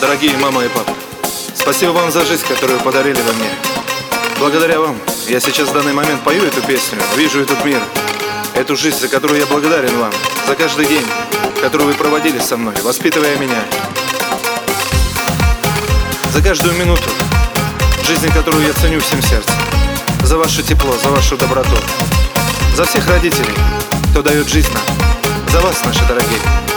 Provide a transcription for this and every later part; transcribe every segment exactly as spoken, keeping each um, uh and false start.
Дорогие мама и папа, спасибо вам за жизнь, которую подарили вы мне. Благодаря вам я сейчас в данный момент пою эту песню, вижу этот мир, эту жизнь, за которую я благодарен вам, за каждый день, который вы проводили со мной, воспитывая меня, за каждую минуту жизни, которую я ценю всем сердцем, за ваше тепло, за вашу доброту, за всех родителей, кто дает жизнь нам, за вас, наши дорогие.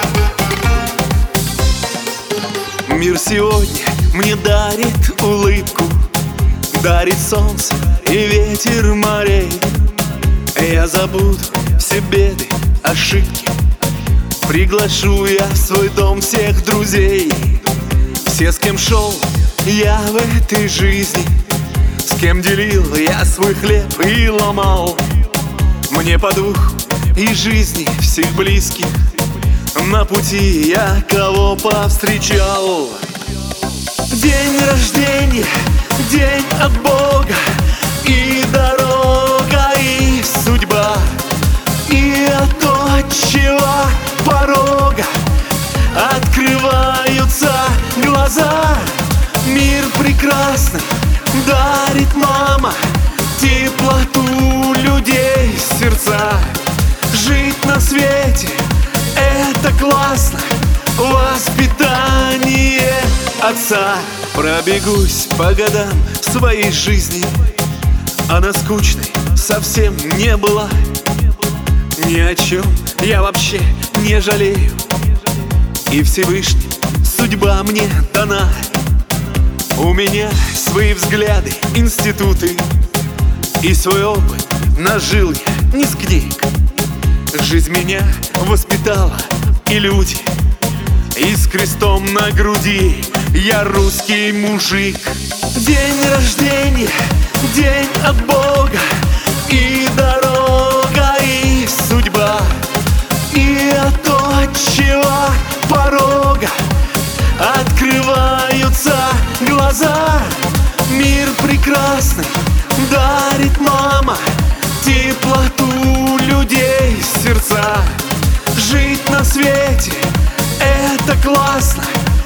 Мир сегодня мне дарит улыбку, дарит солнце и ветер морей. Я забуду все беды, ошибки, приглашу я в свой дом всех друзей. Все, с кем шел я в этой жизни, с кем делил я свой хлеб и ломал. Мне по духу и жизни всех близких, на пути я кого повстречал. День рождения, день от Бога, и дорога, и судьба, и от отчего порога открываются глаза. Мир прекрасный дарит мама, теплоту людей сердца. Жить на свете — это классно, воспитание отца. Пробегусь по годам своей жизни, она скучной совсем не была. Ни о чем я вообще не жалею, и Всевышний судьба мне дана. У меня свои взгляды, институты, и свой опыт нажил я не с книг. Жизнь меня воспитала, и люди, и с крестом на груди я русский мужик. День рождения, день от Бога, и дорога, и судьба, и от отчего порога открываются глаза. Мир прекрасный дарит мама, теплоту людей сердца. Жить на свете — это классно,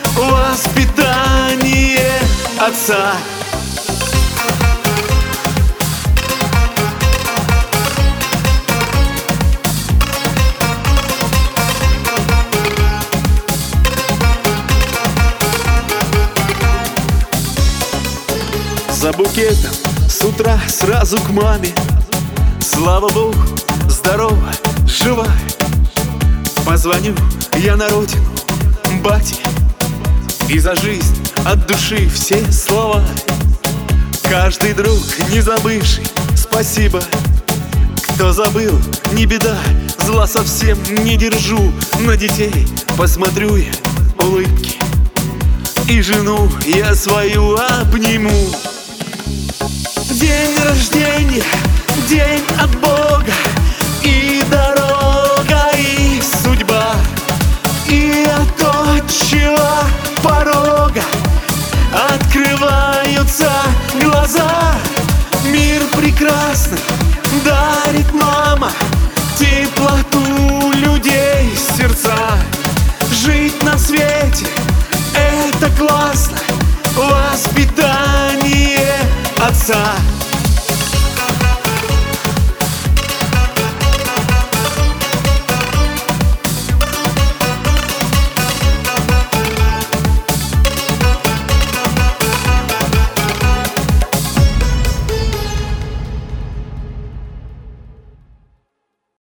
воспитание отца. За букетом с утра сразу к маме, слава Богу, здорова, жива. Позвоню я на родину, бате, и за жизнь от души все слова. Каждый друг, не забывший, спасибо. Кто забыл, не беда, зла совсем не держу. На детей посмотрю я улыбки, и жену я свою обниму. День рождения, день от Бога, и дорога, и судьба, и от отчего порога открываются глаза. Мир прекрасный дарит мама, теплоту людей сердца. Жить на свете — это классно, воспитание отца.